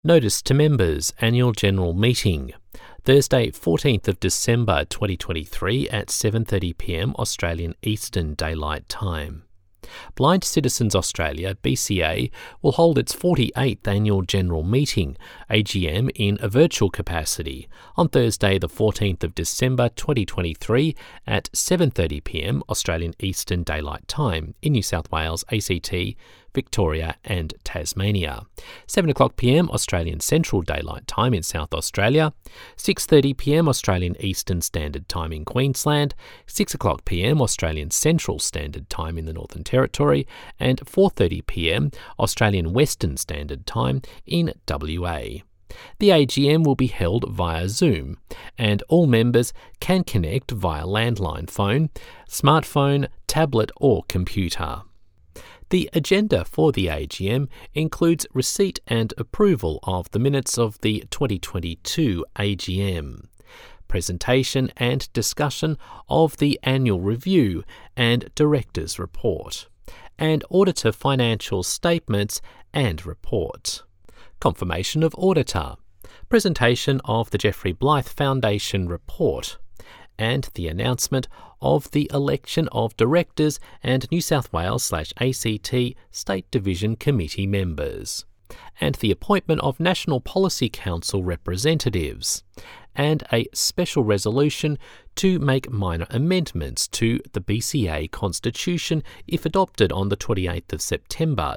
Notice to members, Annual General Meeting, Thursday 14th of December 2023 at 7:30pm Australian Eastern Daylight Time. Blind Citizens Australia, BCA, will hold its 48th Annual General Meeting, AGM, in a virtual capacity on Thursday the 14th of December 2023 at 7:30pm Australian Eastern Daylight Time in New South Wales, ACT, Victoria and Tasmania, 7:00pm Australian Central Daylight Time in South Australia, 6:30pm Australian Eastern Standard Time in Queensland, 6:00pm Australian Central Standard Time in the Northern Territory, and 4:30pm Australian Western Standard Time in WA. The AGM will be held via Zoom, and all members can connect via landline phone, smartphone, tablet or computer. The agenda for the AGM includes receipt and approval of the minutes of the 2022 AGM, presentation and discussion of the annual review and director's report, and auditor financial statements and report, confirmation of auditor, presentation of the Geoffrey Blythe Foundation report, and the announcement of the election of directors and New South Wales/ACT State Division Committee members, and the appointment of National Policy Council representatives, and a special resolution to make minor amendments to the BCA Constitution if adopted on the 28th of September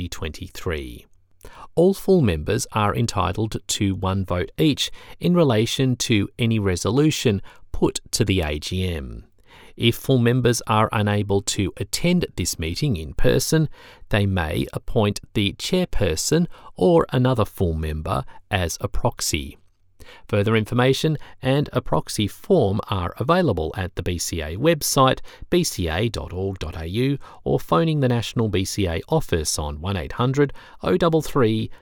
2023. All full members are entitled to one vote each in relation to any resolution put to the AGM. If full members are unable to attend this meeting in person, they may appoint the chairperson or another full member as a proxy. Further information and a proxy form are available at the BCA website bca.org.au or phoning the National BCA office on 1800 033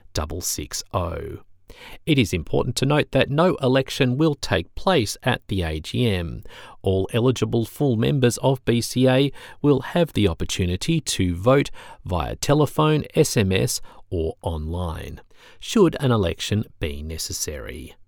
660. It is important to note that no election will take place at the AGM. All eligible full members of BCA will have the opportunity to vote via telephone, SMS or online, should an election be necessary.